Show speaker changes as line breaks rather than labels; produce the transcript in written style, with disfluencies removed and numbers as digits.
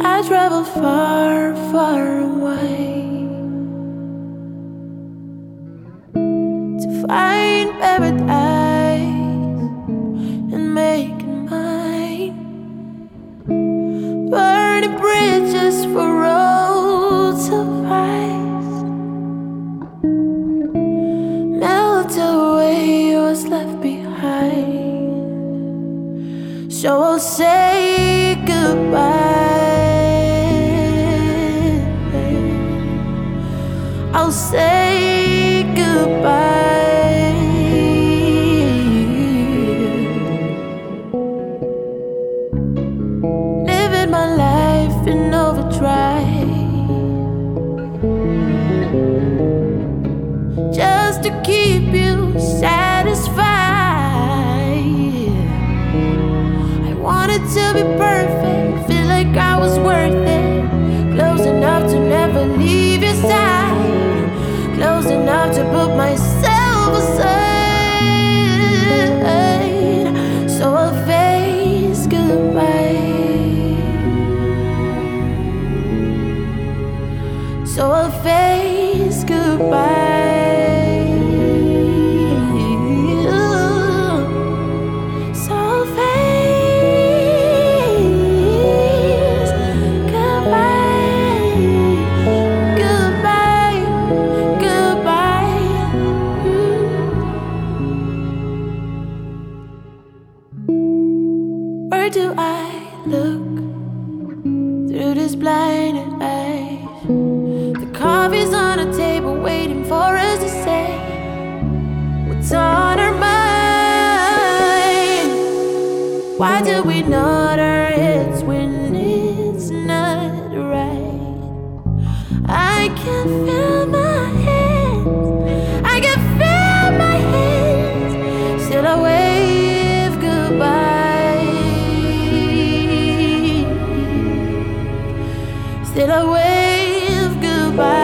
I travel far, far away to find paradise and make it mine. Burning bridges for roads of ice, melt away what's left behind. So I'll say goodbye. I'll say goodbye. Living my life in overdrive, just to keep you satisfied. I wanted to be perfect, feel like I was worth it, close enough to never leave your side, close enough to put myself aside. So I'll face goodbye. So I'll face goodbye. So I'll face goodbye. Goodbye. Goodbye. Where do I look through this blinded eyes? The coffee's on the table waiting for us to say what's on our mind. Why do we nod our heads when it's not right? I can feel my hands, I can feel my hands, still I wave goodbye. Still I wave goodbye.